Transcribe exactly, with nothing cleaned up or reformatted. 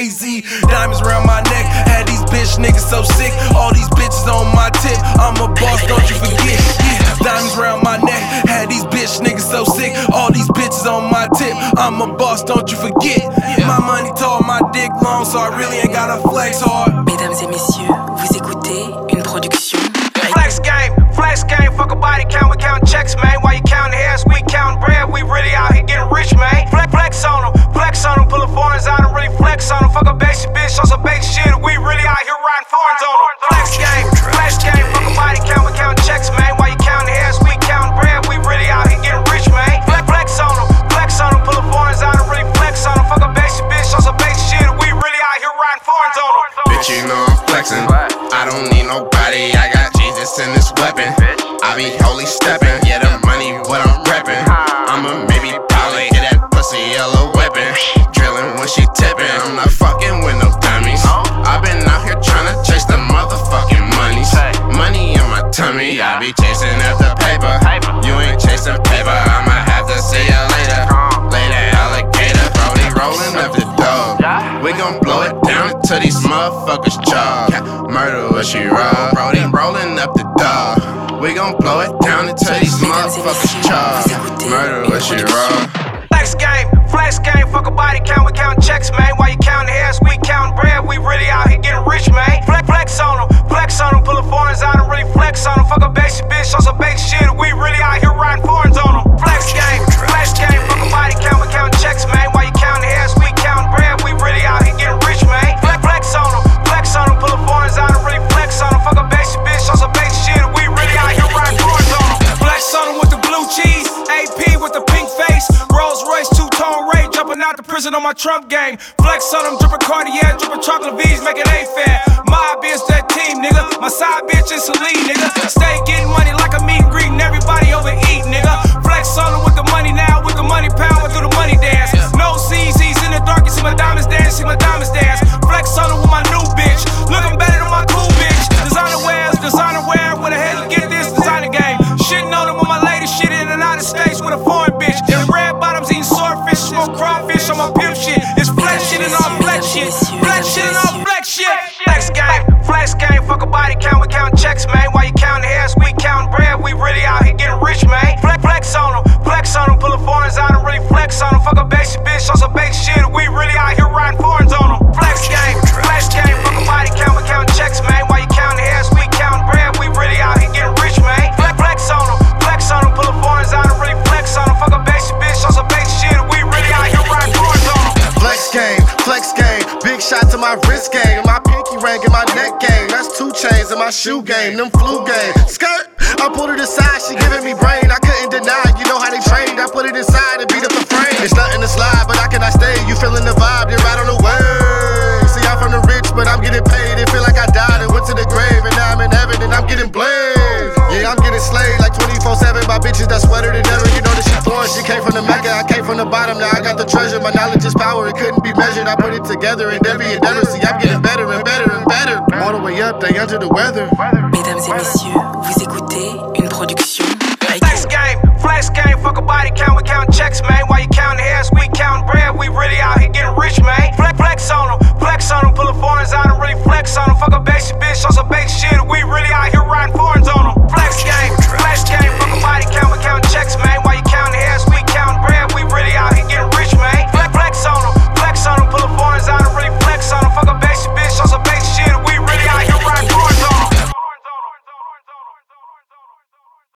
crazy. Diamonds around my neck, had these bitch niggas so sick. All these bitches on my tip, I'm a boss, don't you forget. Yeah, diamonds around my neck, had these bitch niggas so sick. All these bitches on my tip, I'm a boss, don't you forget. My money tall, my dick long, so I really ain't gotta flex hard. Mesdames et messieurs, vous écoutez une production. Flex game, flex game, fuck a body count, we count checks, man. While you counting hairs, we counting bread, we really out here getting rich, man. Flex, flex on them, flex on them, pull the foreigns out and really flex on them. Fuck a basic bitch on some basic shit, we really out here riding foreigns on them. Flex game, flex game, fuck a body count, we count checks, man. While you counting hairs, we counting bread, we really out here getting rich, man. Flex, flex on them, flex on them, pull the foreigns out and really flex on them. Fuck a basic bitch on some basic shit, we really out here riding foreigns on them. Bitch, you know I'm flexing, I don't need nobody, I got Jesus in this weapon. I be holy steppin', yeah, the money what I'm reppin'. I'ma maybe probably get that pussy yellow weapon. Drillin' when she tippin', I'm not fucking with no dummies. I been out here tryna chase the motherfucking monies. Money in my tummy, I be chasing after paper. You ain't chasing paper, I'ma have to see ya later. Later, alligator, Brody rollin' up the dough. We gon' blow it down to these motherfuckers' jaw. Murder what she roll, Brody rollin' up the dough. We gon' blow it down until these motherfuckers jaw. Murder what she roll. Flex game, flex game, fuck a body count, we count checks, man. While you counting hairs, we counting bread, we really out here getting rich, man. Flex, flex on them, flex on them, pull the foreigns out and really flex on them. Fuck a basic bitch on some basic shit, we really out here riding foreigns on them. Flex game, flex game, fuck a body count, we count checks, man. While you counting hairs, we counting bread, we really out here getting rich, man. Flex, flex on them, flex on them, pull the foreigns out and really flex on them. Fuck a basic bitch on some basic shit, we really out here riding foreigns on them. Flex on them with the blue cheese, A P with the pink face, Rolls Royce, two-tone Ray, jumping out the prison on my Trump game. Flex on them, drippin' Cartier, drippin' chocolate V's, make it A-fair. My bitch, that team, nigga. My side bitch is Celine, nigga. Stay getting money like a meet and greet, and everybody overeat, nigga. Flex on them with the money now, with the money pound, with the money dance. No C Z's in the dark, you see my diamonds dance, see my diamonds dance. Flex on them with my new bitch, looking better than my cool bitch. Designer wears, designer wear, where the hell you get this designer game? Shitting on them with my lady shit in the United States with a foreign bitch. And red bottoms eating swordfish, smoke crawfish on my pimp shit. It's flex shit and all flex shit, flex shit and all flex shit. Flex game, flex game, fuck a body count, we count checks, man. While you counting hairs, we counting bread, we really out here getting rich, man. Flex, flex on them, flex on them, pull the foreigns out and really flex on them. Fuck a basic bitch on some basic shit, we really out here riding foreigns on them. Flex game, flex game, fuck a body count, we count checks, man. While you counting hairs, we counting bread, we really out here getting rich, man. Flex, flex on them, flex on them, pull the foreigns out and really flex on them. Fuck a basic bitch on some basic shit, we really out here riding foreigns on them. Flex game, flex game, big shot to my wrist game, my pinky ring and my neck game. That's two chains in my shoe game, them flu game. Skirt, I pulled it aside, she giving me brain. I couldn't deny, you know how they trained. I put it inside and beat up the frame. It's nothing to slide, but I cannot stay. You feeling the vibe, you're right on the way. See, I'm from the rich, but I'm getting paid. It feel like I died and went to the grave, and now I'm in heaven and I'm getting blazed. Yeah, I'm getting slayed like twenty-four seven by bitches that sweater than ever. You know that she foreign, she came from the Mecca, I came from the bottom. Now I got the treasure, my knowledge is power, it couldn't be measured. I put it together in every endeavor. See, I'm getting better and better and better. All the way up, they under the weather. Mesdames et messieurs, vous écoutez une production. Flex game, flex game, fuck a body count, we count checks, man. While you counting hairs, we counting bread, we really out here getting rich, man. Flex, flex on them, flex on them, pull the foreigns out and really flex on them. Fuck a basic bitch on some basic shit, we really out here riding.